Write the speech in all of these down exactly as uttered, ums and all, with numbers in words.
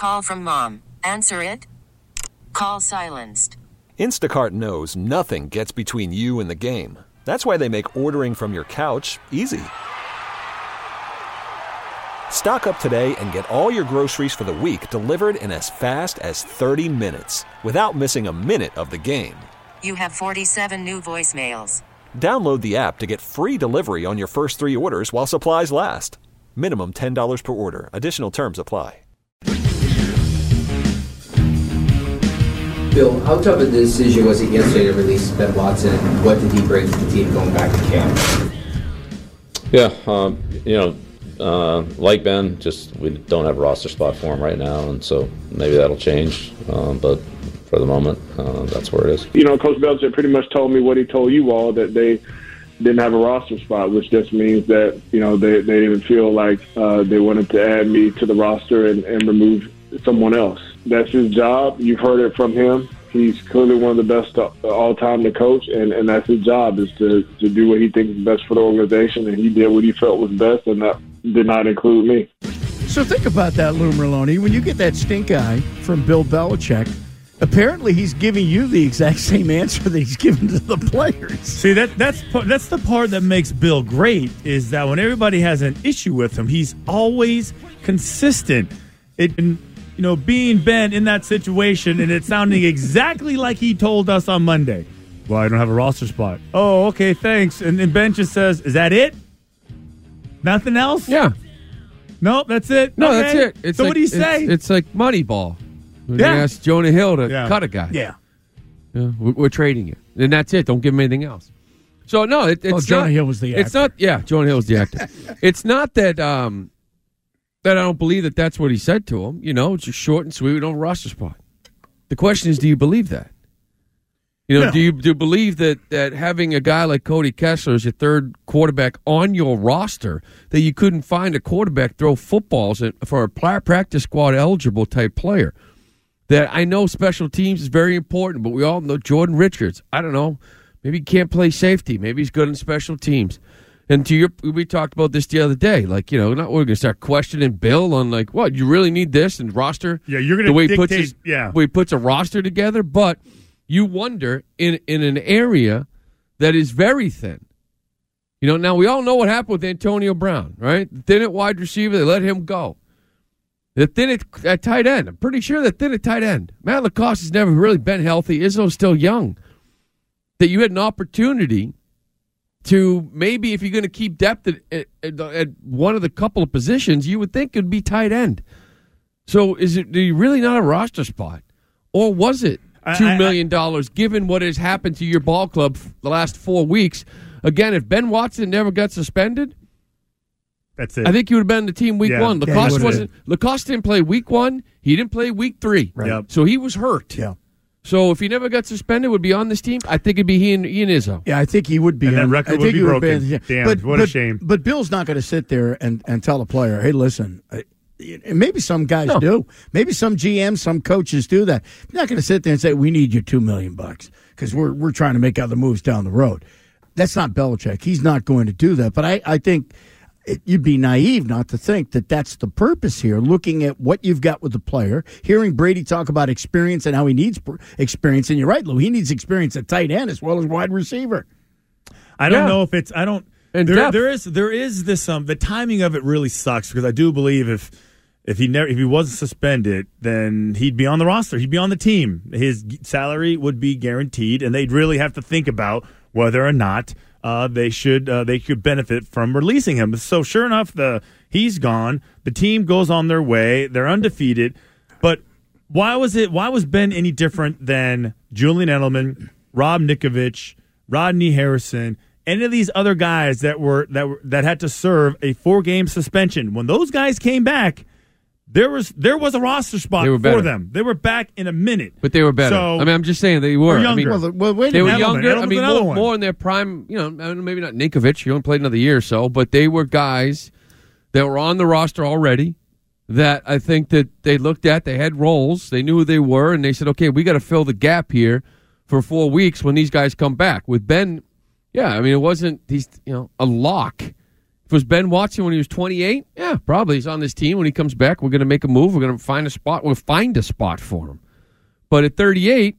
Call from mom. Answer it. Call silenced. Instacart knows nothing gets between you and the game. That's why they make ordering from your couch easy. Stock up today and get all your groceries for the week delivered in as fast as thirty minutes without missing a minute of the game. You have forty-seven new voicemails. Download the app to get free delivery on your first three orders while supplies last. Minimum ten dollars per order. Additional terms apply. Bill, how tough a decision was it yesterday to release Ben Watson, and what did he bring to the team going back to camp? Yeah, um, you know, uh, like Ben, just we don't have a roster spot for him right now, and so maybe that'll change. Um, but for the moment, uh, that's where it is. You know, Coach Belichick pretty much told me what he told you all, that they didn't have a roster spot, which just means that, you know, they, they didn't feel like uh, they wanted to add me to the roster and, and remove someone else. That's his job. You've heard it from him. He's clearly one of the best all-time to coach, and, and that's his job, is to, to do what he thinks is best for the organization, and he did what he felt was best, and that did not include me. So think about that, Lou Merloni. When you get that stink eye from Bill Belichick, apparently he's giving you the exact same answer that he's given to the players. See, that that's that's the part that makes Bill great, is that when everybody has an issue with him, he's always consistent. It, you know, being Ben in that situation, and it sounding exactly like he told us on Monday. Well, I don't have a roster spot. Oh, okay, thanks. And then Ben just says, is that it? Nothing else? Yeah. No, that's it? No, okay. that's it. It's so like, what do you say? It's, it's like Moneyball. When Yeah. you ask Jonah Hill to Yeah. cut a guy. Yeah. Yeah, we're, we're trading it. And that's it. Don't give him anything else. So, no, it, it's Oh, Jonah not, Hill was the actor. It's not, yeah, Jonah Hill was the actor. It's not that um, that I don't believe that that's what he said to him. You know, it's just short and sweet. We don't have a roster spot. The question is, do you believe that? You know, No. do you do you believe that, that having a guy like Cody Kessler as your third quarterback on your roster, that you couldn't find a quarterback throw footballs at, for a pla- practice squad eligible type player? That I know special teams is very important, but we all know Jordan Richards. I don't know. Maybe he can't play safety. Maybe he's good in special teams. And to your, we talked about this the other day. Like, you know, not we're going to start questioning Bill on like, what, you really need this and roster? Yeah, you're going the way to he puts dictate. his, Yeah. the way he puts a roster together. But you wonder in in an area that is very thin. You know, now we all know what happened with Antonio Brown, right? Thin at wide receiver, they let him go. The thin at, at tight end. I'm pretty sure the thin at tight end. Matt Lacoste has never really been healthy. Izzo's still young. That you had an opportunity to maybe, if you're going to keep depth at, at, at one of the couple of positions, you would think it would be tight end. So is it really not a roster spot? Or was it two million dollars given what has happened to your ball club the last four weeks? Again, if Ben Watson never got suspended, That's it. I think he would have been the team week Yeah. one. Yeah, he Lacoste would've wasn't. Lacoste didn't play week one. He didn't play week three. Right. Yep. So he was hurt. Yeah. So if he never got suspended, would be on this team. I think it'd be he and, he and Izzo. Yeah, I think he would be. And that on- record I would think be he broken. yeah. Damn, but, what a but- shame. But Bill's not going to sit there and, and tell a player, hey, listen, uh, and maybe some guys No. do. Maybe some G Ms, some coaches do that. You're not going to sit there and say, we need you two million bucks because we're, we're trying to make other moves down the road. That's not Belichick. He's not going to do that. But I, I think it, you'd be naive not to think that that's the purpose here, looking at what you've got with the player, hearing Brady talk about experience and how he needs pr- experience. And you're right, Lou, he needs experience at tight end as well as wide receiver. I don't Yeah. know if it's. I don't. And There, depth. there is there is this. Um, the timing of it really sucks because I do believe if if he never if he wasn't suspended, then he'd be on the roster. He'd be on the team. His salary would be guaranteed, and they'd really have to think about whether or not uh, they should uh, they could benefit from releasing him. So sure enough, the he's gone. The team goes on their way. They're undefeated. But why was it? Why was Ben any different than Julian Edelman, Rob Nikovich, Rodney Harrison? Any of these other guys that were that were that had to serve a four-game suspension? When those guys came back, there was there was a roster spot They were for better. them. They were back in a minute. But they were better. So, I mean, I'm just saying they were. Or I mean, younger. Well, the- well, wait a they were minute. Edelman. younger. I Edelman's mean, another more, one. more in their prime. You know, I don't know, maybe not Ninkovich. He only played another year or so, but they were guys that were on the roster already. That I think that they looked at. They had roles. They knew who they were, and they said, "Okay, we got to fill the gap here for four weeks when these guys come back." With Ben, yeah, I mean, it wasn't he's you know a lock was Ben Watson when he was twenty-eight? Yeah, probably. He's on this team. When he comes back, we're going to make a move. We're going to find a spot. We'll find a spot for him. But at thirty-eight,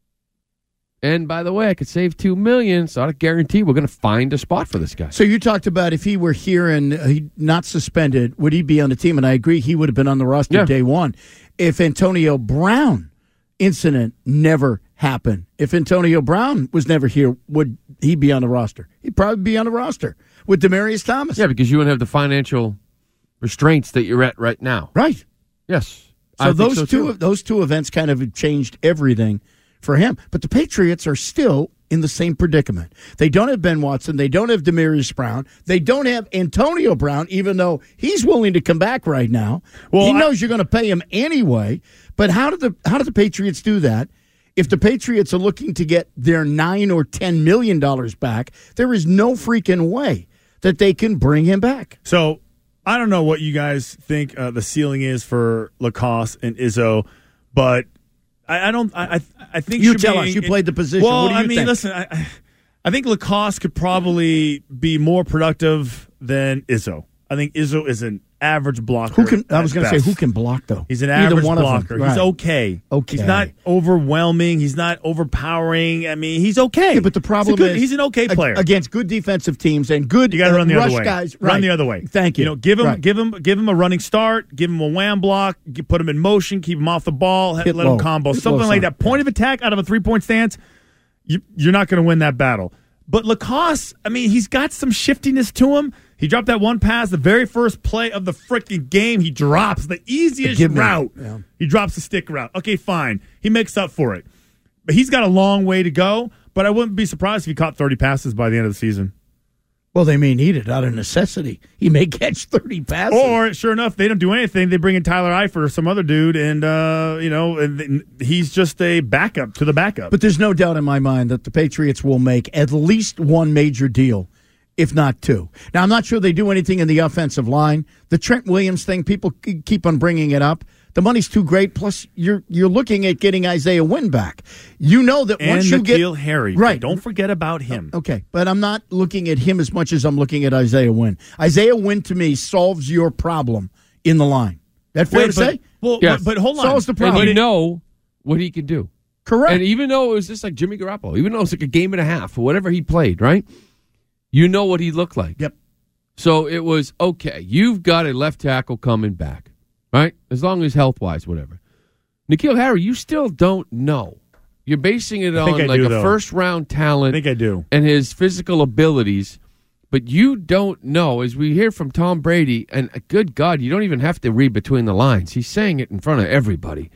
and by the way, I could save two million dollars, so I guarantee we're going to find a spot for this guy. So you talked about if he were here and uh, he not suspended, would he be on the team? And I agree, he would have been on the roster Yeah. day one. If Antonio Brown incident never happened, if Antonio Brown was never here, would he be on the roster? He'd probably be on the roster with Demaryius Thomas. Yeah, because you wouldn't have the financial restraints that you're at right now. Right. Yes. So I think those so, two too. those two events kind of changed everything for him. But the Patriots are still in the same predicament. They don't have Ben Watson. They don't have Demaryius Brown. They don't have Antonio Brown, even though he's willing to come back right now. Well, he I- knows you're going to pay him anyway. But how did the how did the Patriots do that? If the Patriots are looking to get their nine or ten million dollars back, there is no freaking way that they can bring him back. So I don't know what you guys think uh, the ceiling is for Lacoste and Izzo, but I, I don't. I I, I think You should tell be- us. You played the position. Well, What do you I mean, think? listen. I, I- I think Lacoste could probably be more productive than Izzo. I think Izzo is an average blocker. Who can? I was at going to say best. who can block though. He's an Either average one of them. blocker. Right. He's okay. Okay. He's not overwhelming. He's not overpowering. I mean, he's okay. Yeah, but the problem he's, a good- is he's an okay ag- player. against good defensive teams and good You got to uh, run the rush other way. guys. Run Right. the other way. Thank you. You know, give him, Right. give him, give him a running start. Give him a wham block. g- Put him in motion. Keep him off the ball. Hit let low. him combo. Hit Something low like side. that. Point of attack out of a three point stance. You, you're not going to win that battle. But Lacoste, I mean, he's got some shiftiness to him. He dropped that one pass, the very first play of the freaking game. He drops the easiest Give me- route. yeah. He drops the stick route. Okay, fine. He makes up for it. But he's got a long way to go. But I wouldn't be surprised if he caught thirty passes by the end of the season. Well, they may need it out of necessity. He may catch thirty passes. Or, sure enough, they don't do anything. They bring in Tyler Eifert or some other dude, and uh, you know, and th- he's just a backup to the backup. But there's no doubt in my mind that the Patriots will make at least one major deal, if not two. Now, I'm not sure they do anything in the offensive line. The Trent Williams thing, people k- keep on bringing it up. The money's too great. Plus, you're you're looking at getting Isaiah Wynn back. You know that and once you get N'Keal Harry, right, Don't forget about him. Okay, but I'm not looking at him as much as I'm looking at Isaiah Wynn. Isaiah Wynn, to me, solves your problem in the line. That fair Wait, to but, say? Well, Yes. but, but hold on. Solves the And problem. you know what he can do. Correct. And even though it was just like Jimmy Garoppolo, even though it was like a game and a half or whatever he played, right? You know what he looked like. Yep. So it was, okay, you've got a left tackle coming back, right? As long as health-wise, whatever. N'Keal Harry, you still don't know. You're basing it I think on I like do, a though. first-round I talent think I do. and his physical abilities, but you don't know, as we hear from Tom Brady, and uh, good God, you don't even have to read between the lines. He's saying it in front of everybody.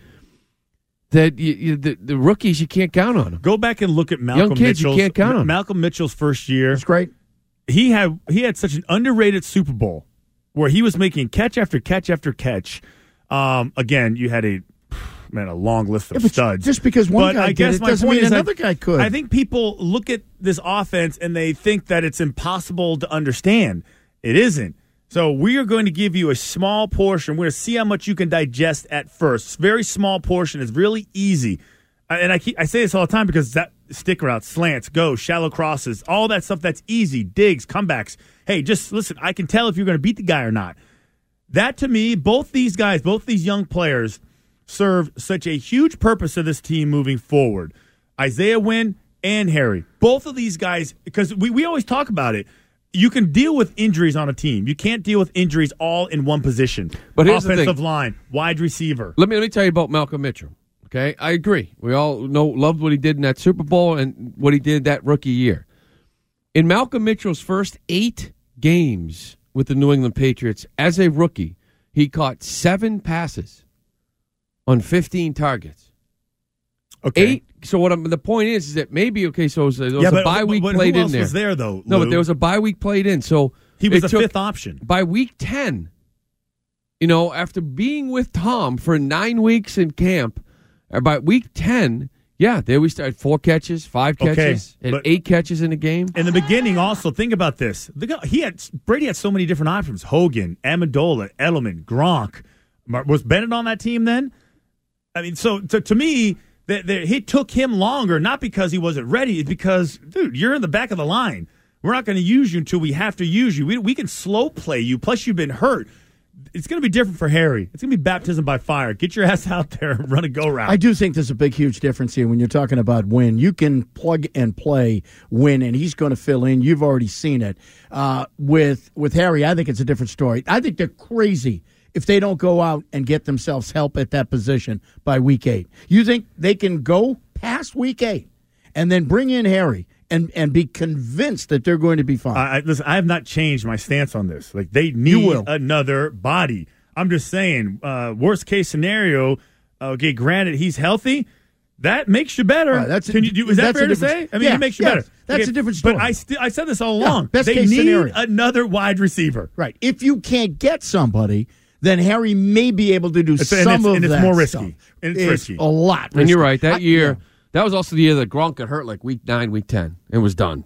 That you, you, the, the rookies, you can't count on them. Go back and look at Malcolm Young kids, you Mitchell's can't count on. Malcolm Mitchell's first year. It's great. He had he had such an underrated Super Bowl where he was making catch after catch after catch. Um, again, you had a man a long list of Yeah, but studs. just because one But guy I did guess it my doesn't point mean is another I, guy could. I think people look at this offense and they think that it's impossible to understand. It isn't. So we are going to give you a small portion. We're going to see how much you can digest at first. Very small portion. It's really easy. And I keep, I say this all the time because that stick routes, slants, go, shallow crosses, all that stuff that's easy, digs, comebacks. Hey, just listen, I can tell if you're going to beat the guy or not. That to me, both these guys, both these young players serve such a huge purpose of this team moving forward. Isaiah Wynn and Harry. Both of these guys, because we, we always talk about it, you can deal with injuries on a team. You can't deal with injuries all in one position. But here's the offensive thing. line, wide receiver. Let me let me tell you about Malcolm Mitchell. Okay, I agree. We all know loved what he did in that Super Bowl and what he did that rookie year. In Malcolm Mitchell's first eight games with the New England Patriots as a rookie, he caught seven passes on fifteen targets. Okay. Eight. So what I'm, the point is, is that maybe okay. So it was, there was Yeah, a but- bye week but played who in else there. was there, though, No, Lou? but there was a bye week played in. So He was it a took- fifth option. by week ten. You know, after being with Tom for nine weeks in camp, or by week ten, yeah, there we started four catches, five Okay, catches, and but- eight catches in the game. In the beginning, also think about this. The guy, he had Brady had so many different options: Hogan, Amendola, Edelman, Gronk. Mar- Was Bennett on that team then? I mean, so to, to me, that it took him longer, not because he wasn't ready, it's because, dude, you're in the back of the line. We're not going to use you until we have to use you. We, we can slow play you. Plus, you've been hurt. It's going to be different for Harry. It's going to be baptism by fire. Get your ass out there and run a go-route. I do think there's a big, huge difference here when you're talking about Wynn. You can plug and play Wynn, and he's going to fill in. You've already seen it. Uh, with with Harry, I think it's a different story. I think they're crazy if they don't go out and get themselves help at that position by week eight. You think they can go past week eight and then bring in Harry and, and be convinced that they're going to be fine? I, I, listen, I have not changed my stance on this. Like, they need another body. I'm just saying, uh, worst case scenario, okay, granted, he's healthy. That makes you better. Right, that's a, Can you do, is that fair to say? I mean, yeah, it makes you yes, better. That's okay, a different story. But I, st- I said this all along. Yeah, best they case need scenario. another wide receiver. Right. If you can't get somebody, then Harry may be able to do it's, some and it's, of and it's that more risky. stuff. And it's, it's risky. a lot risky. And you're right. That I, year, yeah. that was also the year that Gronk got hurt, like week nine, week ten. It was done.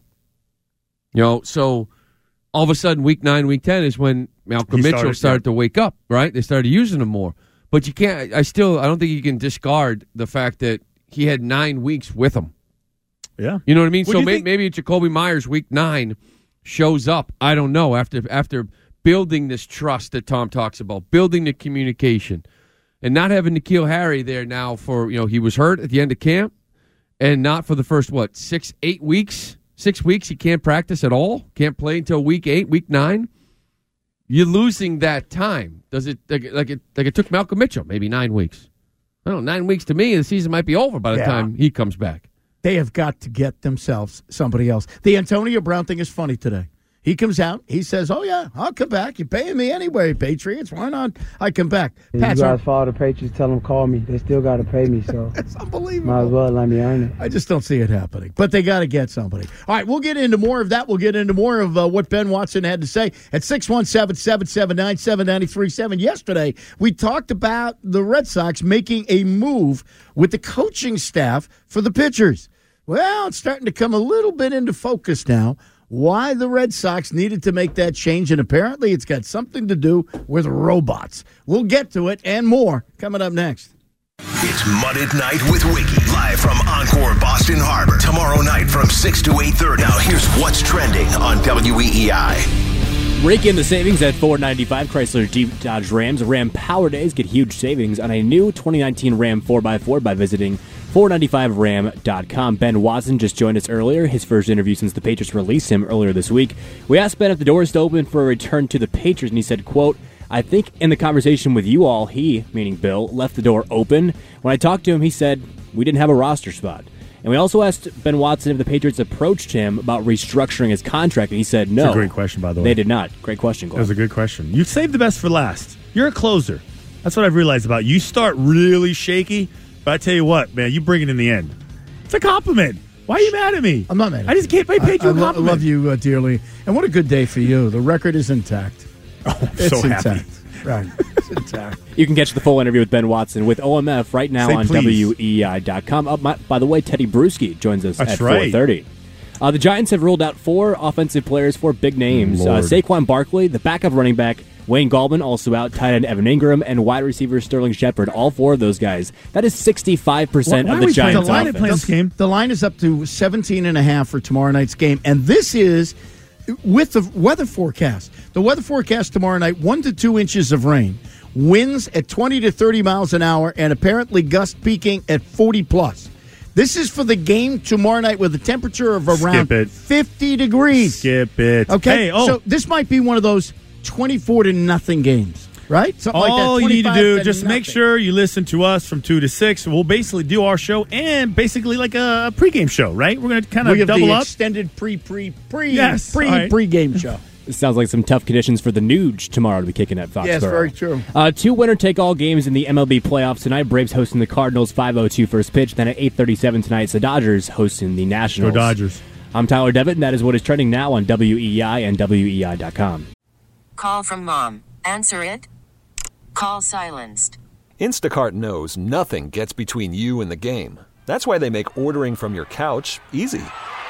You know, so all of a sudden, week nine, week ten is when Malcolm He Mitchell started, started yeah. to wake up, right? They started using him more. But you can't, I still, I don't think you can discard the fact that he had nine weeks with him. Yeah. You know what I mean? What so do you may, think- maybe Jacoby Myers, week nine, shows up. I don't know. After after building this trust that Tom talks about, building the communication, and not having N'Keal Harry there now for, you know, he was hurt at the end of camp, and not for the first, what, six, eight weeks? Six weeks he can't practice at all? Can't play until week eight, week nine? You're losing that time. Does it, like, like it, like it took Malcolm Mitchell, maybe nine weeks. I don't know, nine weeks to me, the season might be over by the Yeah. time he comes back. They have got to get themselves somebody else. The Antonio Brown thing is funny today. He comes out. He says, oh, yeah, I'll come back. You're paying me anyway, Patriots. Why not? I come back. If Pat's you our- guys follow the Patriots, tell them call me. They still got to pay me, so It's unbelievable. might as well let me earn it. I just don't see it happening. But they got to get somebody. All right, we'll get into more of that. We'll get into more of uh, what Ben Watson had to say at six one seven, seven seven nine, seven nine three seven. Yesterday, we talked about the Red Sox making a move with the coaching staff for the pitchers. Well, it's starting to come a little bit into focus now. Why the Red Sox needed to make that change, and apparently it's got something to do with robots. We'll get to it and more coming up next. It's Mud at Night with Wiki, live from Encore Boston Harbor. Tomorrow night from six to eight thirty. Now here's what's trending on W E E I. Rake in the savings at four ninety-five Chrysler Jeep Dodge Rams. Ram Power Days get huge savings on a new twenty nineteen Ram four by four by visiting four ninety-five ram dot com. Ben Watson just joined us earlier, his first interview since the Patriots released him earlier this week. We asked Ben if the door is still open for a return to the Patriots, and he said, quote, I think in the conversation with you all, he, meaning Bill, left the door open. When I talked to him, he said we didn't have a roster spot. And we also asked Ben Watson if the Patriots approached him about restructuring his contract, and he said no. That's a great question, by the way. They did not. Great question, Glenn. That was a good question. You saved the best for last. You're a closer. That's what I've realized about you. You start really shaky, but I tell you what, man, you bring it in the end. It's a compliment. Why are you mad at me? I'm not mad at I just can't. I paid you I, a I lo- compliment. love you uh, dearly. And what a good day for you. The record is intact. Oh, I'm It's so happy. intact. Right. It's intact. You can catch the full interview with Ben Watson with O M F right now Say on please. W E E I dot com. Oh, my, by the way, Teddy Bruschi joins us That's at right. four thirty. Uh, the Giants have ruled out four offensive players, four big names. Uh, Lord. Saquon Barkley, the backup running back, Wayne Gallman, also out, tight end Evan Ingram, and wide receiver Sterling Shepard. All four of those guys. That is sixty-five percent Why- why of are the we playing- Giants' the line offense. of play- this game? The line is up to seventeen and a half for tomorrow night's game. And this is with the weather forecast. The weather forecast tomorrow night, one to two inches of rain. Winds at twenty to thirty miles an hour, and apparently gust peaking at forty plus. This is for the game tomorrow night with a temperature of around Skip it. fifty degrees. Skip it. Okay, Hey, oh. so this might be one of those twenty-four to nothing games, right? Something like that. All you need to twenty-five do, just make nothing. sure you listen to us from two to six. We'll basically do our show and basically like a pregame show, right? We're going to kind We of have double the up. extended pre pre pre Yes, pre all right. pre-game show. It sounds like some tough conditions for the Nuge tomorrow to be kicking at Foxborough. Yes, very true. Uh, two winner-take-all games in the M L B playoffs tonight. Braves hosting the Cardinals, five oh two first pitch. Then at eight thirty-seven tonight, it's the Dodgers hosting the Nationals. Go Dodgers. I'm Tyler Devitt, and that is what is trending now on W E E I and W E E I dot com. Call from mom. Answer it. Call silenced. Instacart knows nothing gets between you and the game. That's why they make ordering from your couch easy.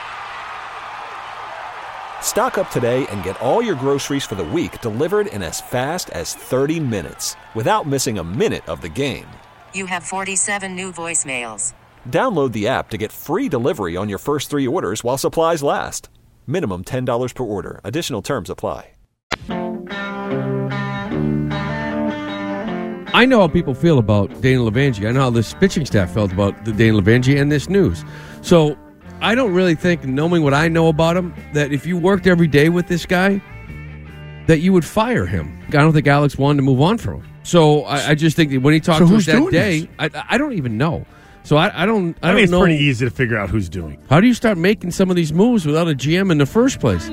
Stock up today and get all your groceries for the week delivered in as fast as thirty minutes without missing a minute of the game. You have forty-seven new voicemails. Download the app to get free delivery on your first three orders while supplies last. Minimum ten dollars per order. Additional terms apply. I know how people feel about Dana Levangie. I know how this pitching staff felt about the Dana Levangie and this news. So I don't really think, knowing what I know about him, that if you worked every day with this guy, that you would fire him. I don't think Alex wanted to move on from him. So I, I just think that when he talked So to who's us that doing day, this? I, I don't even know. So I, I don't. I, I don't think it's know. pretty easy to figure out who's doing. How do you start making some of these moves without a G M in the first place?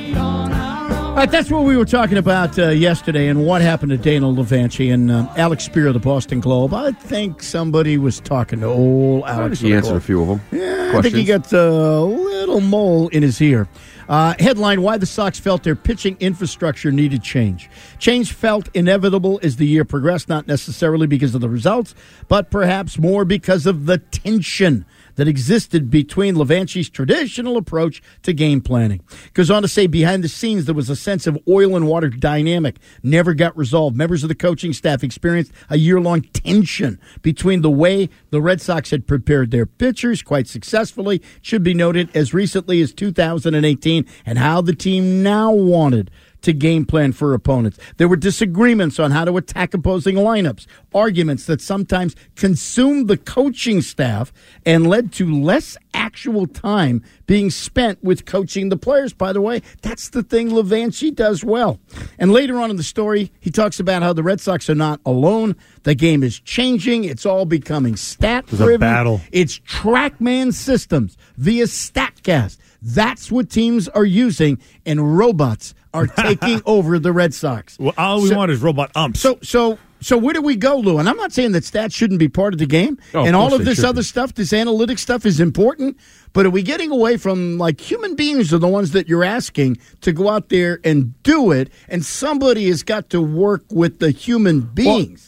All right, that's what we were talking about uh, yesterday and what happened to Dana Levangie and uh, Alex Spear of the Boston Globe. I think somebody was talking to old Alex. He answered a few of them. Yeah, I think he got a little mole in his ear. Uh, headline, why the Sox felt their pitching infrastructure needed change. Change felt inevitable as the year progressed, not necessarily because of the results, but perhaps more because of the tension that existed between Levangie's traditional approach to game planning. Goes on to say, behind the scenes, there was a sense of oil and water dynamic, never got resolved. Members of the coaching staff experienced a year-long tension between the way the Red Sox had prepared their pitchers quite successfully, should be noted, as recently as two thousand eighteen, and how the team now wanted to game plan for opponents. There were disagreements on how to attack opposing lineups, arguments that sometimes consumed the coaching staff and led to less actual time being spent with coaching the players. By the way, that's the thing Levangie does well. And later on in the story, he talks about how the Red Sox are not alone. The game is changing. It's all becoming stat-driven. It's a battle. It's TrackMan systems via StatCast. That's what teams are using, and robots are taking over the Red Sox. Well, all we So- want is robot umps. So, so, so where do we go, Lou? And I'm not saying that stats shouldn't be part of the game, Oh, of and all course of they this should other be. stuff, this analytic stuff, is important. But are we getting away from, like, human beings are the ones that you're asking to go out there and do it, and somebody has got to work with the human beings.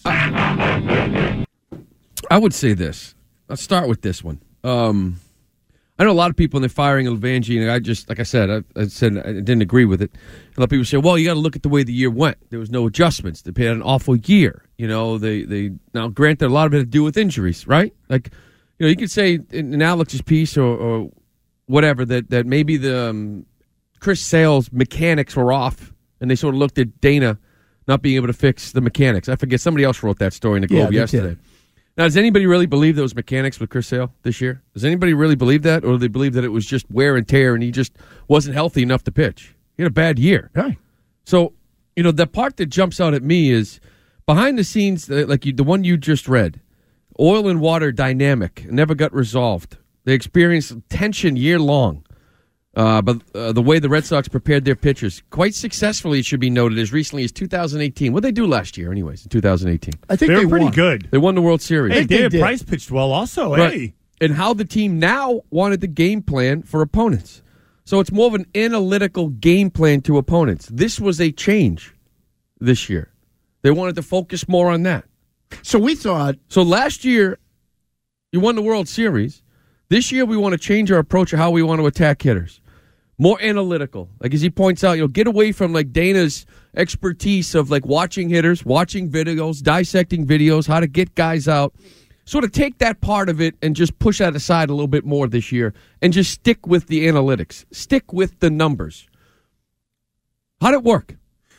I would say this. I'll start with this one. Um, I know a lot of people, and they're firing Levangie, and I just, like I said, I, I said I didn't agree with it. A lot of people say, well, you got to look at the way the year went. There was no adjustments. They had an awful year. You know, they, they now, granted, a lot of it had to do with injuries, right? Like, you know, you could say in, in Alex's piece or, or whatever that, that maybe the um, Chris Sale's mechanics were off, and they sort of looked at Dana not being able to fix the mechanics. I forget, somebody else wrote that story in the Globe Yeah, they yesterday. did. Now, does anybody really believe those mechanics with Chris Sale this year? Does anybody really believe that? Or do they believe that it was just wear and tear and he just wasn't healthy enough to pitch? He had a bad year. Right. So, you know, the part that jumps out at me is behind the scenes, uh, like you, the one you just read, oil and water dynamic, never got resolved. They experienced tension year long. Uh, but uh, the way the Red Sox prepared their pitchers, quite successfully, it should be noted, as recently as two thousand eighteen. What did they do last year, anyways, in two thousand eighteen? I think they were they pretty won. good. They won the World Series. Hey, think they David did. Price pitched well also. Right. Hey. And how the team now wanted the game plan for opponents. So it's more of an analytical game plan to opponents. This was a change this year. They wanted to focus more on that. So we thought, So last year, you won the World Series. This year, we want to change our approach of how we want to attack hitters. More analytical. Like as he points out, you know, get away from like Dana's expertise of like watching hitters, watching videos, dissecting videos, how to get guys out. Sort of take that part of it and just push that aside a little bit more this year and just stick with the analytics. Stick with the numbers. How'd it work?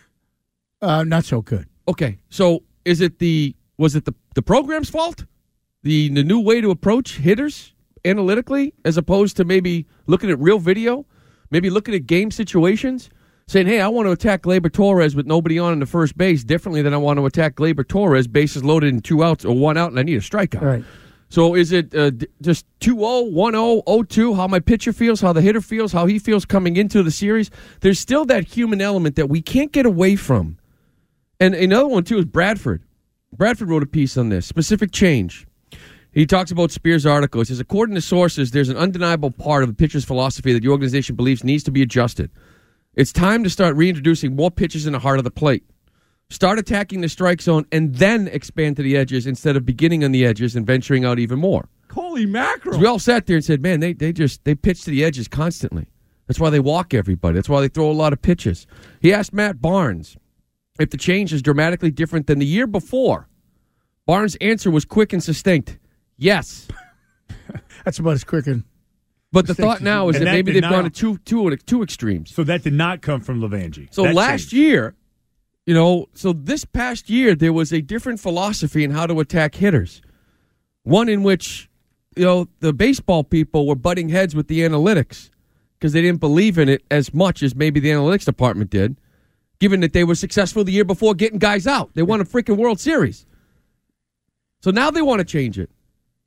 uh, not so good. Okay, so is it the was it the, the program's fault? The the new way to approach hitters analytically as opposed to maybe looking at real video? Maybe looking at game situations, saying, hey, I want to attack Gleyber Torres with nobody on in the first base differently than I want to attack Gleyber Torres, bases loaded in two outs or one out, and I need a strikeout. Right. So is it uh, d- just two oh, one oh, oh two, how my pitcher feels, how the hitter feels, how he feels coming into the series? There's still that human element that we can't get away from. And another one, too, is Bradford. Bradford wrote a piece on this, specific change. He talks about Spears' article. He says, according to sources, there's an undeniable part of the pitcher's philosophy that the organization believes needs to be adjusted. It's time to start reintroducing more pitches in the heart of the plate. Start attacking the strike zone and then expand to the edges instead of beginning on the edges and venturing out even more. Holy mackerel. We all sat there and said, man, they, they just they pitch to the edges constantly. That's why they walk everybody. That's why they throw a lot of pitches. He asked Matt Barnes if the change is dramatically different than the year before. Barnes' answer was quick and succinct. Yes. That's about as quick and But the thought now is And that that maybe did they've not- gone to two, two, two extremes. So that did not come from Levangie. So That last changed. year, you know, so this past year, there was a different philosophy in how to attack hitters. One in which, you know, the baseball people were butting heads with the analytics because they didn't believe in it as much as maybe the analytics department did, given that they were successful the year before getting guys out. They won a freaking World Series. So now they want to change it.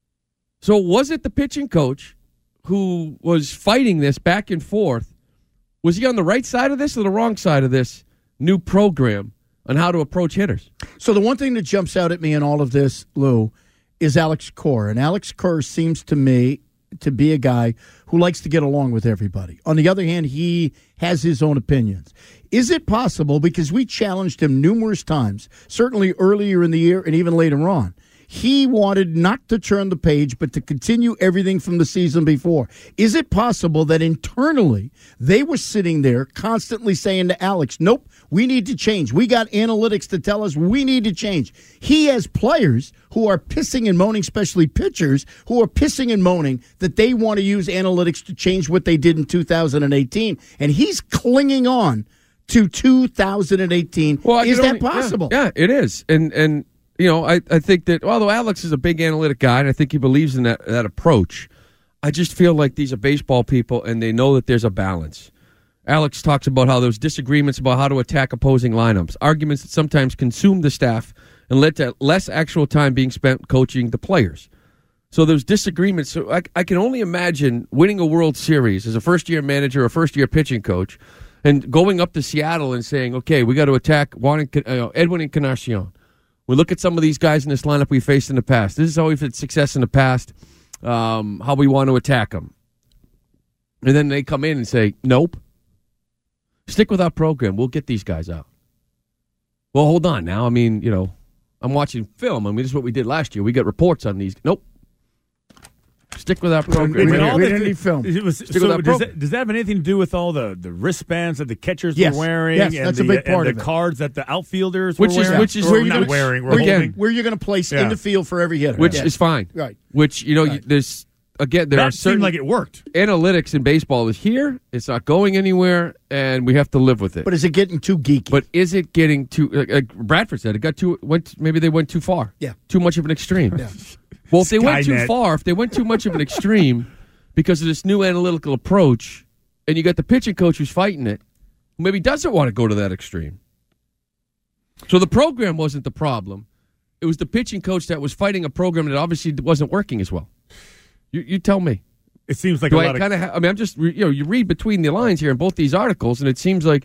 So was it the pitching coach who was fighting this back and forth? Was he on the right side of this or the wrong side of this new program on how to approach hitters? So the one thing that jumps out at me in all of this, Lou, is Alex Kerr. And Alex Kerr seems to me to be a guy who likes to get along with everybody. On the other hand, he has his own opinions. Is it possible, because we challenged him numerous times, certainly earlier in the year and even later on, he wanted not to turn the page, but to continue everything from the season before. Is it possible that internally they were sitting there constantly saying to Alex, nope, we need to change. We got analytics to tell us we need to change. He has players who are pissing and moaning, especially pitchers, who are pissing and moaning that they want to use analytics to change what they did in two thousand eighteen. And he's clinging on to two thousand eighteen. Well, is that only, possible? Yeah, yeah, it is. And, and you know, I, I think that, although Alex is a big analytic guy, and I think he believes in that, that approach, I just feel like these are baseball people, and they know that there's a balance. Alex talks about how there's disagreements about how to attack opposing lineups, arguments that sometimes consume the staff and led to less actual time being spent coaching the players. So there's disagreements. So I, I can only imagine winning a World Series as a first-year manager or first-year pitching coach and going up to Seattle and saying, okay, we got to attack Juan, uh, Edwin Encarnacion. We look at some of these guys in this lineup we faced in the past. This is how we've had success in the past, um, how we want to attack them. And then they come in and say, nope. Stick with our program. We'll get these guys out. Well, hold on now. I mean, you know, I'm watching film. I mean, this is what we did last year. We got reports on these. Nope. Stick with our program. We, we, all we the- didn't need film. It was, Stick so with our does, program. that, does that have anything to do with all the, the wristbands that the catchers Yes. were wearing? Yes, and that's a the, big part and of the it. cards that the outfielders Which were is- wearing? which is Or where you're not gonna- wearing. We're again, holding. Where you're going to place Yeah. in the field for every hitter. Which Yeah. is fine. Right. Which, you know, Right. you, there's, again, there are That certain seemed like it worked. analytics in baseball is here. It's not going anywhere, and we have to live with it. But is it getting too geeky? But is it getting too? Like, like Bradford said, it got too. Went maybe they went too far. Yeah. Too much of an extreme. Yeah. Well, if they went too Skynet. far, if they went too much of an extreme because of this new analytical approach, and you got the pitching coach who's fighting it, who maybe doesn't want to go to that extreme. So the program wasn't the problem. It was the pitching coach that was fighting a program that obviously wasn't working as well. You, you tell me. It seems like Do a I lot of kind of? Ha- I mean, I'm just you know you read between the lines here in both these articles, and it seems like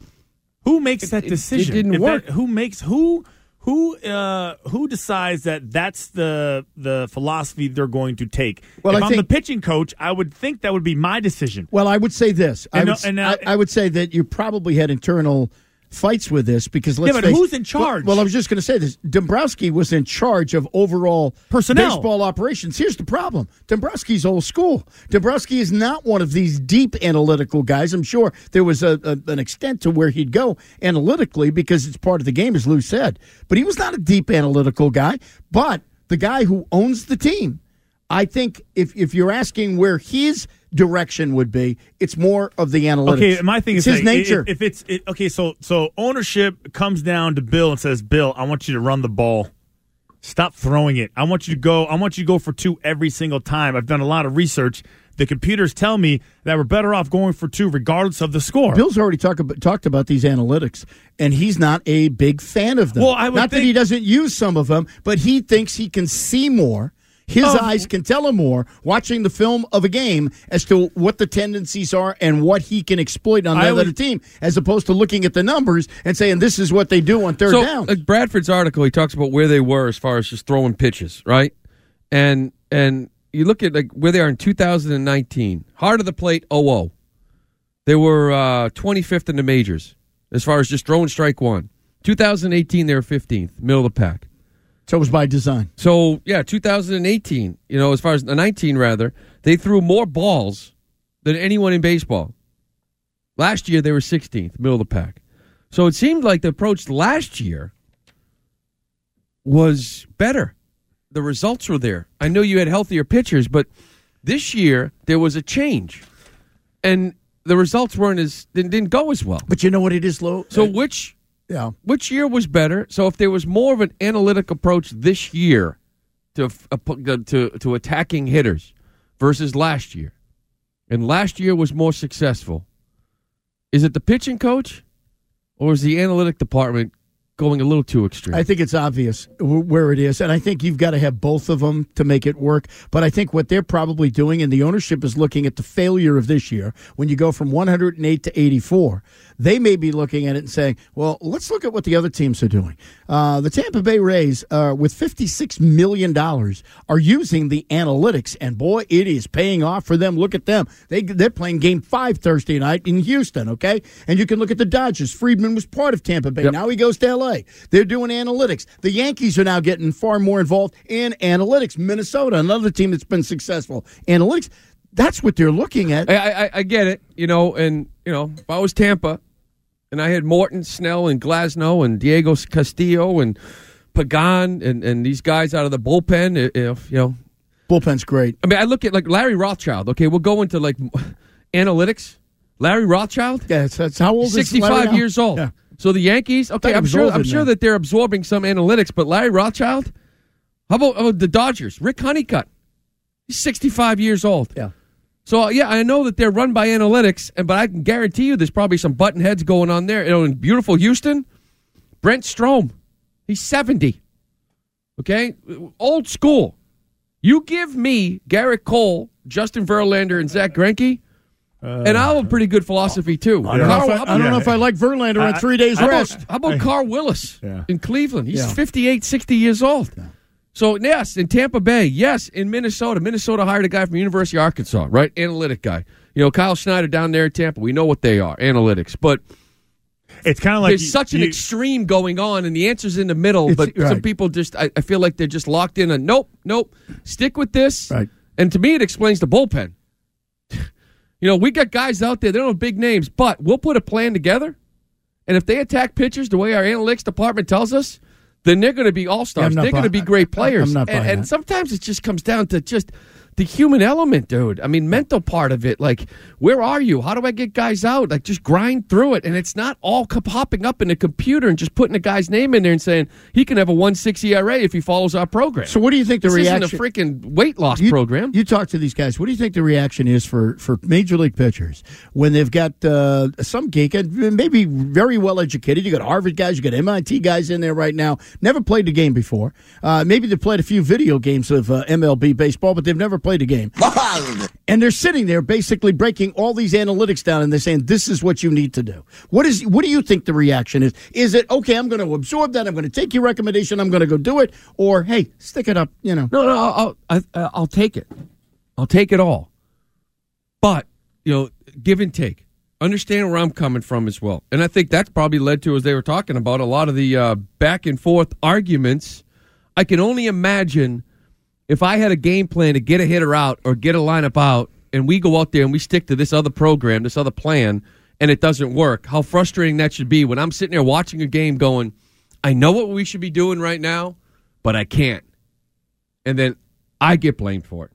who makes that it- it decision? didn't If work. that- who makes who who uh, who decides that that's the the philosophy they're going to take? Well, if I I'm the think- pitching coach, I would think that would be my decision. Well, I would say this. I And, would, uh, and, uh, I, I would say that you probably had internal fights with this because let's Yeah, but face- who's in charge? Well, well, I was just going to say this. Dombrowski was in charge of overall Personnel. baseball operations. Here's the problem. Dombrowski's old school. Dombrowski is not one of these deep analytical guys. I'm sure there was a, a, an extent to where he'd go analytically because it's part of the game, as Lou said. But he was not a deep analytical guy. But the guy who owns the team, I think if, if you're asking where his direction would be, it's more of the analytics. Okay, my thing it's is his like, nature. If, if it's it, okay, so so ownership comes down to Bill and says, "Bill, I want you to run the ball. Stop throwing it. I want you to go. I want you to go for two every single time." I've done a lot of research. The computers tell me that we're better off going for two, regardless of the score. Bill's already talk about, talked about these analytics, and he's not a big fan of them. Well, I would not that think- he doesn't use some of them, but he thinks he can see more. His Oh. eyes can tell him more watching the film of a game as to what the tendencies are and what he can exploit on the I other would- team, as opposed to looking at the numbers and saying this is what they do on third so, down. like Bradford's article, he talks about where they were as far as just throwing pitches, right? And and you look at like where they are in two thousand nineteen. Hard of the plate, oh oh. They were uh, twenty-fifth in the majors as far as just throwing strike one. two thousand eighteen, they were fifteenth, middle of the pack. So it was by design. So, yeah, two thousand eighteen, you know, as far as nineteen, rather, they threw more balls than anyone in baseball. Last year, they were sixteenth, middle of the pack. So it seemed like the approach last year was better. The results were there. I know you had healthier pitchers, but This year, there was a change. And the results weren't as didn't, didn't go as well. But you know what it is, Lou? So which yeah. which year was better? So if there was more of an analytic approach this year to uh, to to attacking hitters versus last year, and last year was more successful, is it the pitching coach or is the analytic department going a little too extreme? I think it's obvious where it is, and I think you've got to have both of them to make it work. But I think what they're probably doing, and the ownership is looking at the failure of this year, when you go from one hundred eight to eighty-four, they may be looking at it and saying, well, let's look at what the other teams are doing. Uh, the Tampa Bay Rays, uh, with fifty-six million dollars, are using the analytics, and boy, it is paying off for them. Look at them. They, they're playing game five Thursday night in Houston, okay? And you can look at the Dodgers. Friedman was part of Tampa Bay. Yep. Now he goes to L A. They're doing analytics. The Yankees are now getting far more involved in analytics. Minnesota, another team that's been successful. Analytics, that's what they're looking at. I, I, I get it, you know, and, you know, if I was Tampa and I had Morton, Snell, and Glasnow, and Diego Castillo, and Pagan, and, and these guys out of the bullpen, if, you know. Bullpen's great. I mean, I look at, like, Larry Rothschild. Okay, we'll go into, like, analytics. Larry Rothschild? Yeah, that's, that's how old is Larry sixty-five now? years old. Yeah. So the Yankees, okay, I'm sure I'm sure now. that they're absorbing some analytics, but Larry Rothschild, how about, how about the Dodgers? Rick Honeycutt, he's sixty-five years old. Yeah. So yeah, I know that they're run by analytics, and but I can guarantee you, there's probably some button heads going on there. You know, in beautiful Houston, Brent Strom, he's seventy. Okay, old school. You give me Garrett Cole, Justin Verlander, and Zach Greinke. Uh, and I have a pretty good philosophy, too. I don't, Carl, know, if I, I don't yeah. know if I like Verlander uh, on three days how rest. About, how about Carl Willis yeah. in Cleveland? He's yeah. fifty-eight, sixty years old. Yeah. So, yes, in Tampa Bay. Yes, in Minnesota. Minnesota hired a guy from the University of Arkansas, right? Analytic guy. You know, Kyle Schneider down there in Tampa. We know what they are, analytics. But it's kind of like there's you, such an you, extreme going on, and the answer's in the middle. But right. some people just, I, I feel like they're just locked in. And nope, nope, stick with this. Right. And to me, it explains the bullpen. You know, we got guys out there, they don't have big names, but we'll put a plan together. And if they attack pitchers the way our analytics department tells us, then they're going to be all-stars. Yeah, they're going to be great players. I'm not and, and that. sometimes it just comes down to just the human element, dude. I mean, mental part of it. Like, where are you? How do I get guys out? Like, just grind through it. And it's not all hopping up in the computer and just putting a guy's name in there and saying he can have a one point six E R A if he follows our program. So what do you think the this reaction... This isn't a freaking weight loss you, program. You talk to these guys. What do you think the reaction is for, for major league pitchers when they've got uh, some geek, maybe very well educated? You got Harvard guys, you got M I T guys in there right now, never played the game before. Uh, maybe they've played a few video games of uh, M L B baseball, but they've never played a game. And they're sitting there basically breaking all these analytics down, and they're saying, this is what you need to do. What is? What do you think the reaction is? Is it, okay, I'm going to absorb that, I'm going to take your recommendation, I'm going to go do it, or, hey, stick it up, you know? No, no, I'll, I'll, I'll take it. I'll take it all. But, you know, give and take. Understand where I'm coming from as well. And I think that's probably led to, as they were talking about, a lot of the uh, back and forth arguments. I can only imagine if I had a game plan to get a hitter out or get a lineup out, and we go out there and we stick to this other program, this other plan, and it doesn't work, how frustrating that should be when I'm sitting there watching a game going, I know what we should be doing right now, but I can't. And then I get blamed for it.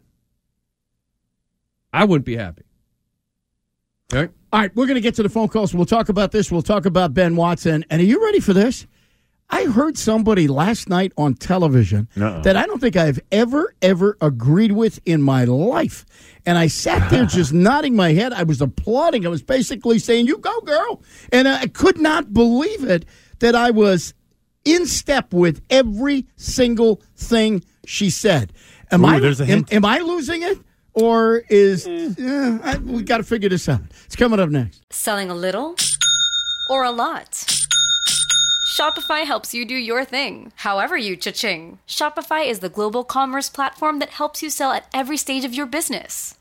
I wouldn't be happy. All right? All right, we're going to get to the phone calls. We'll talk about this. We'll talk about Ben Watson. And are you ready for this? I heard somebody last night on television Uh-oh. that I don't think I've ever, ever agreed with in my life. And I sat there just nodding my head. I was applauding. I was basically saying, you go, girl. And I could not believe it that I was in step with every single thing she said. Am, Ooh, I, am, am I losing it? Or is, eh, I, we got to figure this out. It's coming up next. Selling a little or a lot? Shopify helps you do your thing, however you cha-ching. Shopify is the global commerce platform that helps you sell at every stage of your business.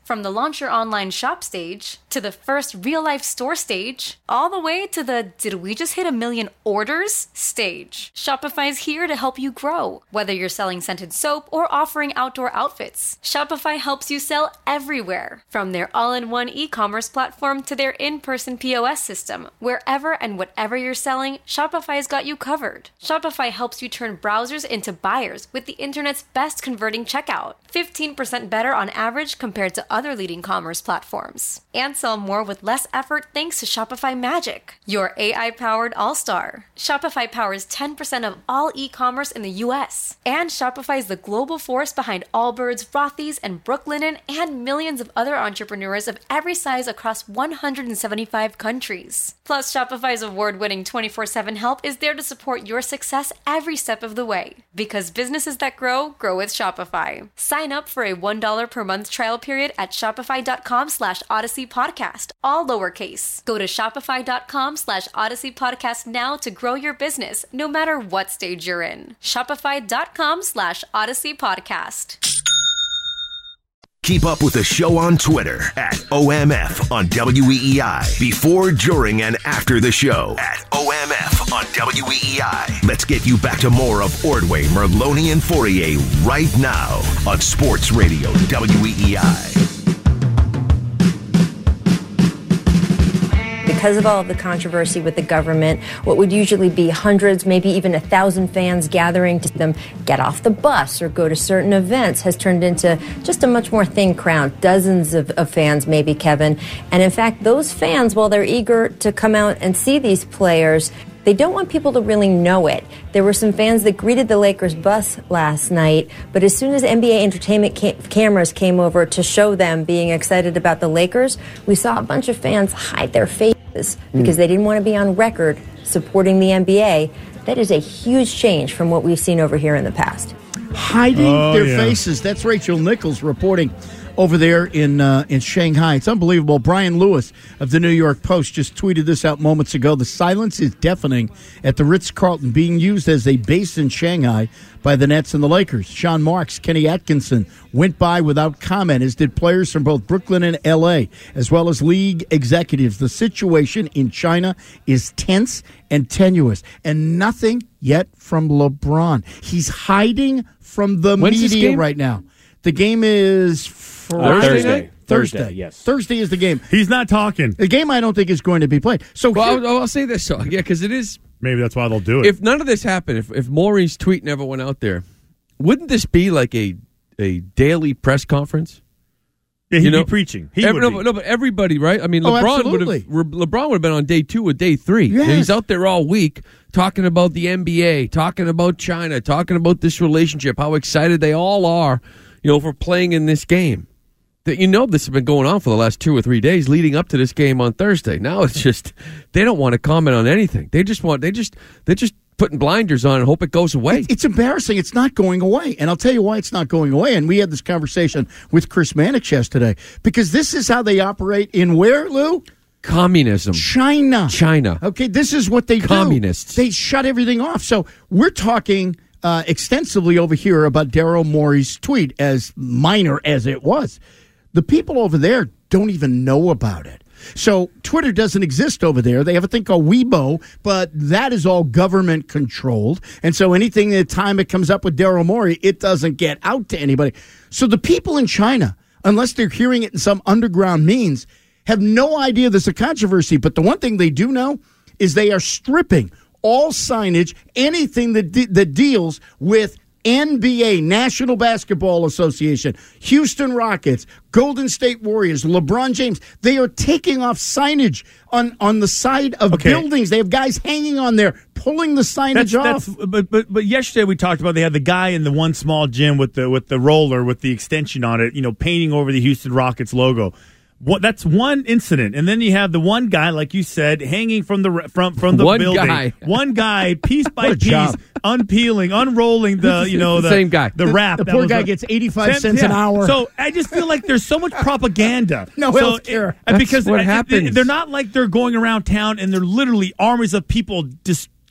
From the launch your online shop stage, to the first real-life store stage, all the way to the did we just hit a million orders stage. Shopify is here to help you grow. Whether you're selling scented soap or offering outdoor outfits, Shopify helps you sell everywhere. From their all-in-one e-commerce platform to their in-person P O S system, wherever and whatever you're selling, Shopify's got you covered. Shopify helps you turn browsers into buyers with the internet's best converting checkout. fifteen percent better on average compared to other leading commerce platforms. And sell more with less effort thanks to Shopify Magic, your A I-powered all-star. Shopify powers ten percent of all e-commerce in the U S. And Shopify is the global force behind Allbirds, Rothy's, and Brooklinen, and millions of other entrepreneurs of every size across one hundred seventy-five countries. Plus, Shopify's award-winning twenty-four seven help is there to support your success every step of the way. Because businesses that grow, grow with Shopify. Sign up for a one dollar per month trial period at shopify.com slash Odyssey Podcast, all lowercase. Go to shopify.com slash Odyssey Podcast now to grow your business, no matter what stage you're in. Shopify.com slash Odyssey Podcast. Keep up with the show on Twitter at O M F on W E E I. Before, during, and after the show at O M F on W E E I. Let's get you back to more of Ordway, Merloni, and Fourier right now on Sports Radio W E E I. Because of all of the controversy with the government, what would usually be hundreds, maybe even a thousand fans gathering to them get off the bus or go to certain events has turned into just a much more thin crowd, dozens of, of fans maybe, Kevin. And in fact, those fans, while they're eager to come out and see these players, they don't want people to really know it. There were some fans that greeted the Lakers bus last night, but as soon as N B A entertainment ca- cameras came over to show them being excited about the Lakers, we saw a bunch of fans hide their faces because they didn't want to be on record supporting the N B A. That is a huge change from what we've seen over here in the past. Hiding Oh, their yeah. faces. That's Rachel Nichols reporting over there in uh, in Shanghai. It's unbelievable. Brian Lewis of the New York Post just tweeted this out moments ago. The silence is deafening at the Ritz-Carlton, being used as a base in Shanghai by the Nets and the Lakers. Sean Marks, Kenny Atkinson went by without comment, as did players from both Brooklyn and L A, as well as league executives. The situation in China is tense and tenuous, and nothing yet from LeBron. He's hiding from the When's this media game? right now. The game is Friday Uh, Thursday. night? Thursday. Thursday, yes. Thursday is the game. He's not talking. The game I don't think is going to be played. So Well, here- I'll, I'll say this, so yeah, because it is. Maybe that's why they'll do it. If none of this happened, if if Maury's tweet never went out there, wouldn't this be like a a daily press conference? yeah, he'd you know, be preaching. He Every- would no, be. but, no, but everybody, right? I mean, Oh, LeBron would absolutely. have LeBron would have been on day two or day three. Yes. He's out there all week talking about the N B A, talking about China, talking about this relationship, how excited they all are, you know, for playing in this game. That you know this has been going on for the last two or three days leading up to this game on Thursday. Now it's just they don't want to comment on anything. They just want they just they're just putting blinders on and hope it goes away. It's embarrassing. It's not going away. And I'll tell you why it's not going away. And we had this conversation with Chris Mannix yesterday, because this is how they operate in where, Lou? Communism. China. China. Okay, this is what they Communists. do. They shut everything off. So we're talking uh, extensively over here about Daryl Morey's tweet, as minor as it was. The people over there don't even know about it. So Twitter doesn't exist over there. They have a thing called Weibo, but that is all government controlled. And so anything the time it comes up with Daryl Morey, it doesn't get out to anybody. So the people in China, unless they're hearing it in some underground means, have no idea there's a controversy. But the one thing they do know is they are stripping all signage, anything that de- that deals with N B A, National Basketball Association, Houston Rockets, Golden State Warriors, LeBron James. They are taking off signage on, on the side of Okay. buildings. They have guys hanging on there, pulling the signage That's, off. that's, but but but yesterday we talked about they had the guy in the one small gym with the with the roller with the extension on it, you know, painting over the Houston Rockets logo. What, that's one incident, and then you have the one guy, like you said, hanging from the re- from from the One building. guy. One guy, piece What by a piece, job. unpeeling, unrolling the you know the Same guy. the wrap. the that poor was guy a- gets eighty-five Cent- cents an yeah. hour. So I just feel like there's so much propaganda. No so health care. it- That's because what I- happens. They're not like they're going around town and they're literally armies of people just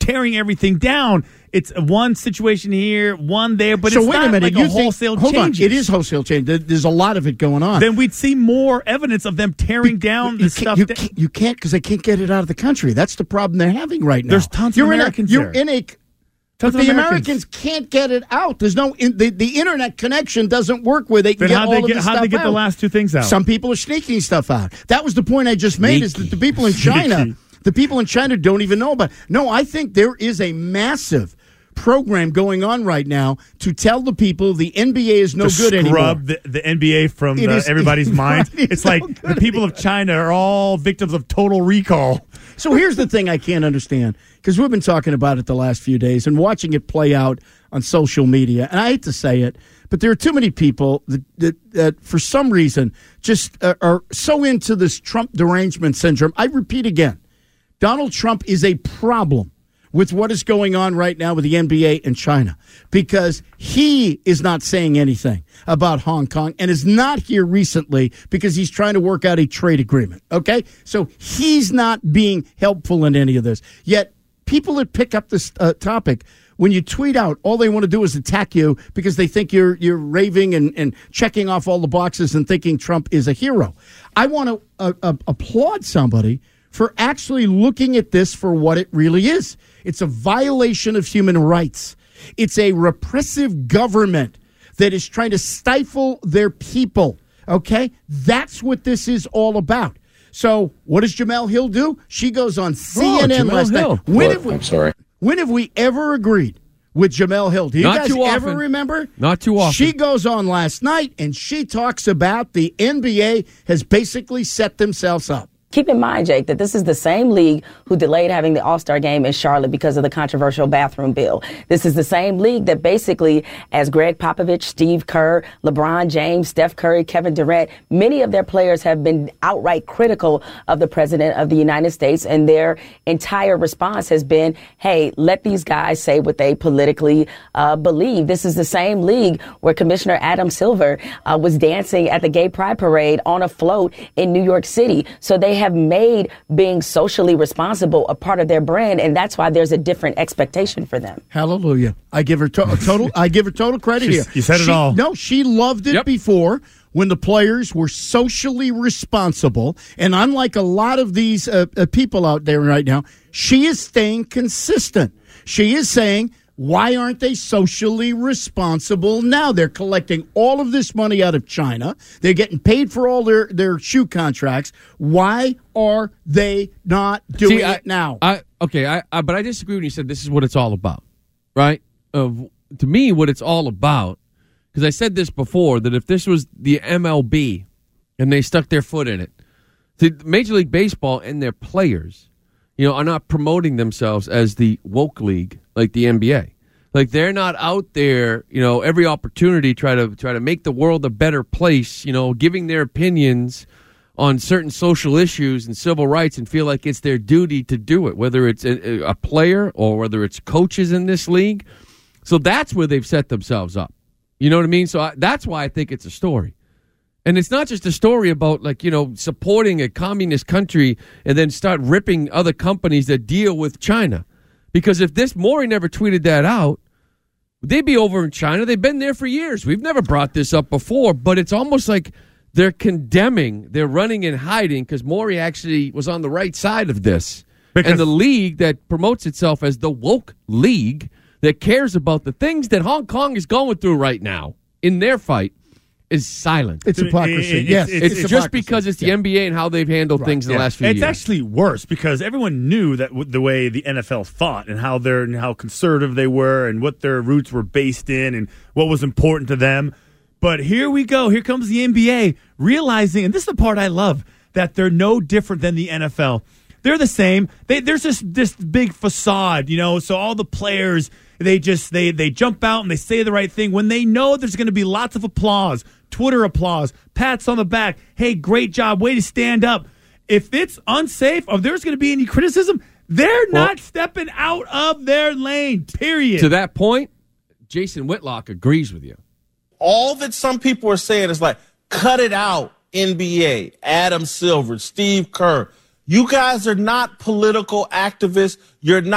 tearing everything down. It's one situation here, one there, but so it's wait not a minute, like you a wholesale think, hold change. on, it is wholesale change. There's a lot of it going on. Then we'd see more evidence of them tearing Be- down you the can't- stuff. You that- can't, you can't because they can't get it out of the country. That's the problem they're having right now. There's tons of you're Americans in a, You're there. in a. Tons But of the Americans. Americans can't get it out. There's no in, the the internet connection doesn't work where they can Then get how'd all they of get- this how'd stuff they get the out. last two things out? Some people are sneaking stuff out. That was the point I just made. Is that the people in China, Sneaky. the people in China don't even know about it. No, I think there is a massive program going on right now to tell the people the N B A is no to good anymore. scrub the, the N B A from It the, is- everybody's minds. Right, It's like no the people of China are all victims of total recall. So here's the thing I can't understand, because we've been talking about it the last few days and watching it play out on social media. And I hate to say it, but there are too many people that, that, that for some reason, just uh, are so into this Trump derangement syndrome. I repeat again, Donald Trump is a problem with what is going on right now with the N B A in China, because he is not saying anything about Hong Kong and is not here recently because he's trying to work out a trade agreement. Okay? So he's not being helpful in any of this. Yet people that pick up this uh, topic, when you tweet out, all they want to do is attack you because they think you're you're raving and, and checking off all the boxes and thinking Trump is a hero. I want to uh, uh, applaud somebody for actually looking at this for what it really is. It's a violation of human rights. It's a repressive government that is trying to stifle their people. Okay? That's what this is all about. So what does Jamel Hill do? She goes on C N N Jamel last Hill. night. When What? have we, I'm sorry. When have we ever agreed with Jamel Hill? Do you Not guys too ever often. remember? Not too often. She goes on last night and she talks about the N B A has basically set themselves up. Keep in mind, Jake, that this is the same league who delayed having the All-Star game in Charlotte because of the controversial bathroom bill. This is the same league that basically, as Greg Popovich, Steve Kerr, LeBron James, Steph Curry, Kevin Durant, many of their players have been outright critical of the president of the United States, and their entire response has been, hey, let these guys say what they politically uh, believe. This is the same league where Commissioner Adam Silver uh, was dancing at the Gay Pride Parade on a float in New York City. So they have made being socially responsible a part of their brand, and that's why there's a different expectation for them. Hallelujah. I give her to- total I give her total credit She's- here. you said it She- all. No, she loved it Yep. before when the players were socially responsible, and unlike a lot of these uh, uh, people out there right now, she is staying consistent. She is saying, why aren't they socially responsible now? They're collecting all of this money out of China. They're getting paid for all their, their shoe contracts. Why are they not doing See, I- it now? I okay, I, I but I disagree when you said this is what it's all about, right? Of to me, what it's all about, because I said this before, that if this was the M L B and they stuck their foot in it, the Major League Baseball and their players, you know, are not promoting themselves as the woke league like the N B A. Like they're not out there, you know, every opportunity try to try to make the world a better place, you know, giving their opinions on certain social issues and civil rights and feel like it's their duty to do it, whether it's a, a player or whether it's coaches in this league. So that's where they've set themselves up. You know what I mean? So I, that's why I think it's a story. And it's not just a story about, like, you know, supporting a communist country and then start ripping other companies that deal with China. Because if this Maury never tweeted that out, they'd be over in China. They've been there for years. We've never brought this up before, but it's almost like they're condemning, they're running and hiding because Maury actually was on the right side of this. Because- and the league that promotes itself as the woke league that cares about the things that Hong Kong is going through right now in their fight is silent. It's hypocrisy. It- it- yes, it's- It's, it's just hypocrisy. because it's the Yeah. N B A and how they've handled things in the Yeah. last few it's years. actually worse because everyone knew that w- the way the N F L thought and how they're and how conservative they were and what their roots were based in and what was important to them. But here we go. Here comes the N B A realizing, and this is the part I love, that they're no different than the N F L. They're the same. They, there's this this big facade, you know. So all the players, they just they they jump out and they say the right thing when they know there's going to be lots of applause, Twitter applause, pats on the back. Hey, great job, way to stand up. If it's unsafe, or there's going to be any criticism, they're Well- not stepping out of their lane. Period. To that point, Jason Whitlock agrees with you. All that some people are saying is like, cut it out, N B A, Adam Silver, Steve Kerr. You guys are not political activists. You're not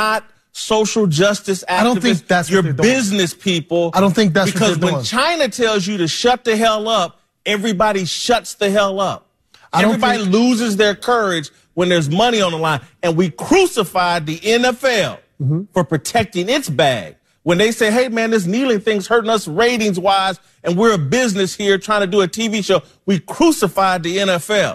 social justice activists. I don't think that's your what they're doing. business people. I don't think that's because what they're when doing. China tells you to shut the hell up, everybody shuts the hell up. I don't Everybody think- loses their courage when there's money on the line. And we crucified the N F L Mm-hmm. for protecting its bag. When they say, hey, man, this kneeling thing's hurting us ratings-wise, and we're a business here trying to do a T V show, we crucified the N F L.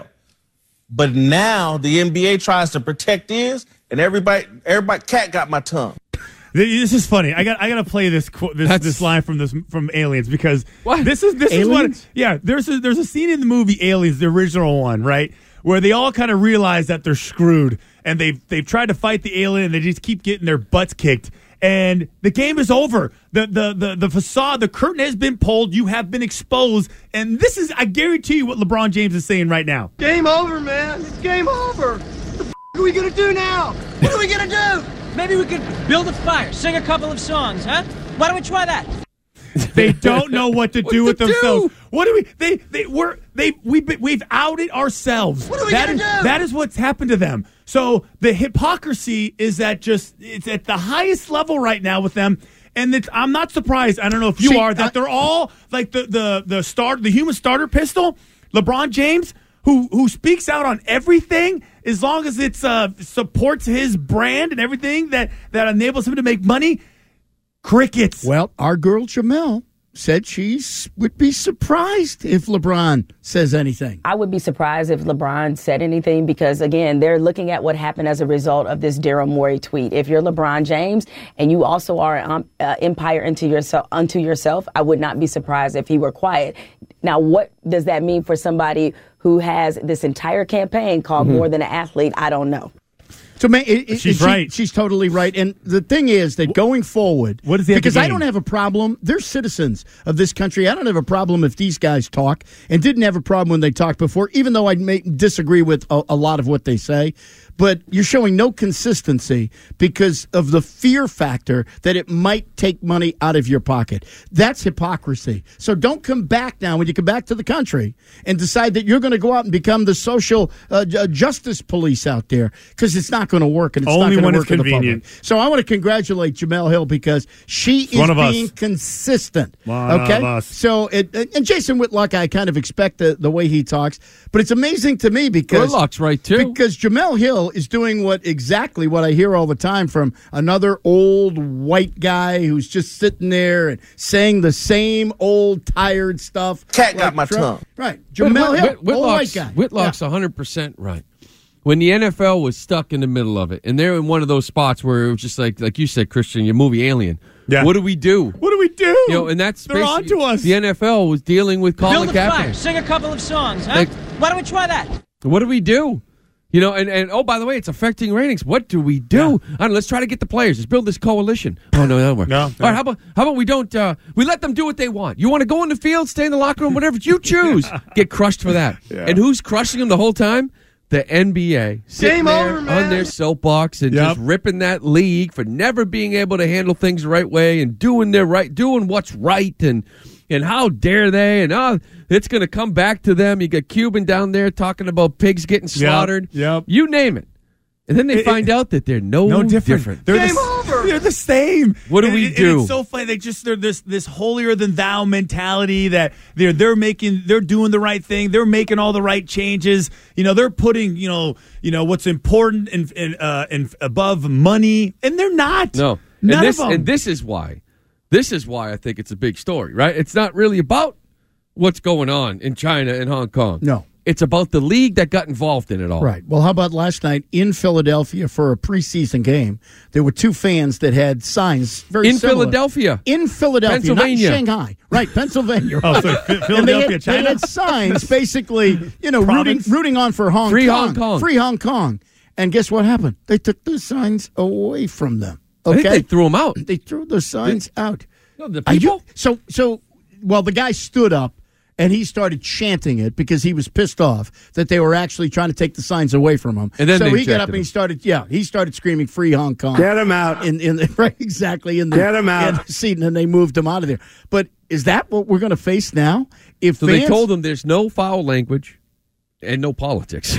But now the N B A tries to protect theirs, and everybody, everybody, cat got my tongue. This is funny. I got I got to play this qu- this That's- this line from this from Aliens because What? this is this Aliens? is what yeah. There's a, there's a scene in the movie Aliens, the original one, right, where they all kind of realize that they're screwed and they've they've tried to fight the alien and they just keep getting their butts kicked. And the game is over. The, the the the facade, the curtain has been pulled. You have been exposed. And this is, I guarantee you, what LeBron James is saying right now. Game over, man. It's game over. What the f- are we gonna do now? What are we gonna do? Maybe we could build a fire, sing a couple of songs, huh? Why don't we try that? They don't know what to What do to with do? themselves. What do we? They they we're they we we've outed ourselves. What are we That gonna is- do? That is what's happened to them. So the hypocrisy is that just it's at the highest level right now with them. And it's, I'm not surprised. I don't know if you See, are that I- they're all like the the the start the human starter pistol, LeBron James, who who speaks out on everything as long as it's uh supports his brand and everything that that enables him to make money. Crickets. Well, our girl Jamel said she would be surprised if LeBron says anything. I would be surprised if LeBron said anything because, again, they're looking at what happened as a result of this Daryl Morey tweet. If you're LeBron James and you also are an um, uh, empire into yourself, unto yourself, I would not be surprised if he were quiet. Now, what does that mean for somebody who has this entire campaign called Mm-hmm. More Than an Athlete? I don't know. So, man, it, it- She's she- right. She's totally right. And the thing is that going forward, What does he have to because I gain? don't have a problem. They're citizens of this country. I don't have a problem if these guys talk, and didn't have a problem when they talked before, even though I may disagree with a, a lot of what they say. But you're showing no consistency because of the fear factor that it might take money out of your pocket. That's hypocrisy. So don't come back now when you come back to the country and decide that you're going to go out and become the social uh, ju- justice police out there, because it's not going to work, and it's Only not when going it's to work in the convenient. public. So I want to congratulate Jamel Hill because she is one of us. being consistent. One okay, of us. so it, and Jason Whitlock, I kind of expect the, the way he talks, but it's amazing to me because Whitlock's right too. because Jamel Hill is doing what exactly what I hear all the time from another old white guy who's just sitting there and saying the same old tired stuff. Cat got my Trump. tongue. Right, But Jamel Whit- Hill, Whit- old white Whitlock's, guy. Whitlock's one hundred percent right. When the N F L was stuck in the middle of it, and they're in one of those spots where it was just like, like you said, Christian, your movie Alien. Yeah. What do we do? What do we do? You know, and that's They're on basically- to us. The N F L was dealing with Colin Build a fire, Kaepernick. sing a couple of songs, huh? Like- Why don't we try that? What do we do? You know, and, and oh, by the way, it's affecting ratings. What do we do? I don't know, let's try to get the players. Let's build this coalition. Oh no, that won't work. No, All no. right, how about how about we don't? Uh, we let them do what they want. You want to go in the field, stay in the locker room, whatever you choose. Get crushed for that. Yeah. And who's crushing them the whole time? The N B A. Sitting Game there over, man. on their soapbox and Yep. just ripping that league for never being able to handle things the right way and doing their right, doing what's right, and and how dare they? And oh, it's going to come back to them. You got Cuban down there talking about pigs getting slaughtered. yep. You name it. And then they It- find out that they're no, No different. different. They're Game the, over. They're the same. What do And- we and do? it's so funny. They just they're this this holier than thou mentality that they're they're making they're doing the right thing. They're making all the right changes. You know, they're putting you know you know what's important and and uh, and above money, and they're not. No. None and this of them. and this is why. This is why I think it's a big story, right? It's not really about what's going on in China and Hong Kong. No. It's about the league that got involved in it all. Right. Well, how about last night in Philadelphia for a preseason game? There were two fans that had signs very In similar. Philadelphia. In Philadelphia, Pennsylvania. not in Shanghai. Right, Pennsylvania. Oh, so Ph- And they Philadelphia, had, China. they had signs basically, you know, rooting, Province? rooting on for Hong Free Kong. Hong Kong. Free Hong Kong. And guess what happened? They took the signs away from them. I Okay. think they threw them out. They threw the signs out. No, the Are you- people? so, so, well, the guy stood up and he started chanting it because he was pissed off that they were actually trying to take the signs away from him. And then so they he got ejected up and he him. started, yeah, he started screaming "Free Hong Kong." Get him out. In, in the, right, exactly. In the, Get him out. in the seat, and then they moved him out of there. But is that what we're going to face now? If So fans, they told them there's no foul language and no politics.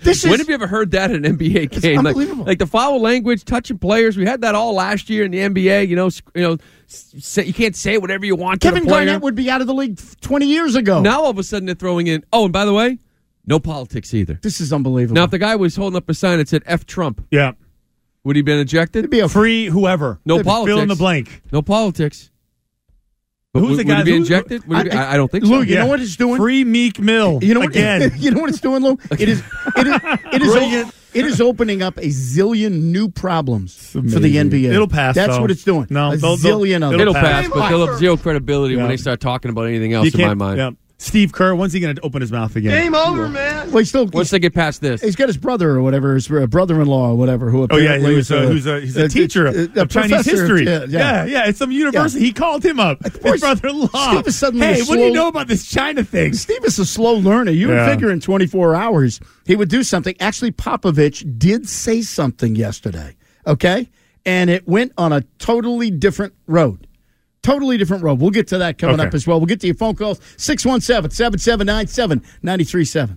This when is- have you ever heard that in an N B A game? Like, unbelievable. like the foul language, touching players. We had that all last year in the N B A. You know, s- you know, s- say, you can't say whatever you want Kevin to the player. Garnett would be out of the league twenty years ago. Now all of a sudden they're throwing in. Oh, and by the way, no politics either. This is unbelievable. Now, if the guy was holding up a sign that said "F Trump," Yeah. would he been ejected? It'd be a Free whoever. No Fill politics. in the blank. No politics. But Who's would, the would guy? he be who's- injected? Would he be- I- I, I don't think Lou, so. you know what it's doing? Free Meek Mill. You know what? Again. You know what it's doing, Lou? It is. It is. It is, Bring o- it is opening up a zillion new problems for the N B A. It'll pass, That's though. what it's doing. No, a they'll- they'll- zillion of them. It'll It'll pass, pass. but they'll have zero credibility Yeah. when they start talking about anything else. You In my can't- mind, yeah. Steve Kerr, when's he going to open his mouth again? Game over, man. Well, he's still. once they get past this, He's got his brother or whatever, his uh, brother-in-law or whatever. Who Oh yeah, apparently he was, is, uh, who's a he's a teacher of, a of Chinese professor. history. Yeah, yeah. yeah, yeah, It's some university. He called him up. His brother-in-law. Steve is suddenly hey, a what do you slow- know about this China thing? Steve is a slow learner. You would Yeah. figure in twenty-four hours he would do something. Actually, Popovich did say something yesterday, okay? And it went on a totally different road. Totally different road. We'll get to that coming Okay. up as well. We'll get to your phone calls, six one seven, seven seven nine seven, nine three seven.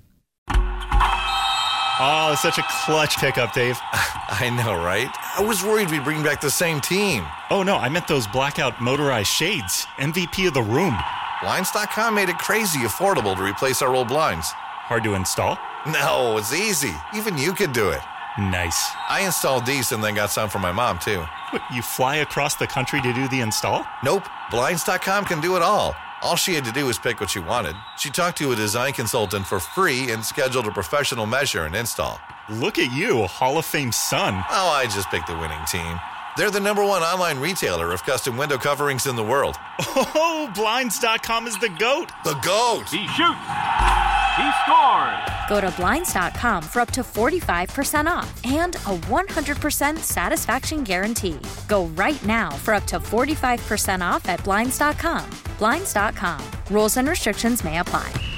Oh, such a clutch pickup, Dave. I know, right? I was worried we'd bring back the same team. Oh, no, I meant those blackout motorized shades. M V P of the room. Blinds dot com made it crazy affordable to replace our old blinds. Hard to install? No, it's easy. Even you could do it. Nice. I installed these and then got some for my mom, too. What, you fly across the country to do the install? Nope. Blinds dot com can do it all. All she had to do was pick what she wanted. She talked to a design consultant for free and scheduled a professional measure and install. Look at you, a Hall of Fame son. Oh, I just picked the winning team. They're the number one online retailer of custom window coverings in the world. Oh, Blinds dot com is the GOAT. The GOAT! He shoots. He scores. Go to Blinds dot com for up to forty-five percent off and a one hundred percent satisfaction guarantee. Go right now for up to forty-five percent off at Blinds dot com. Blinds dot com. Rules and restrictions may apply.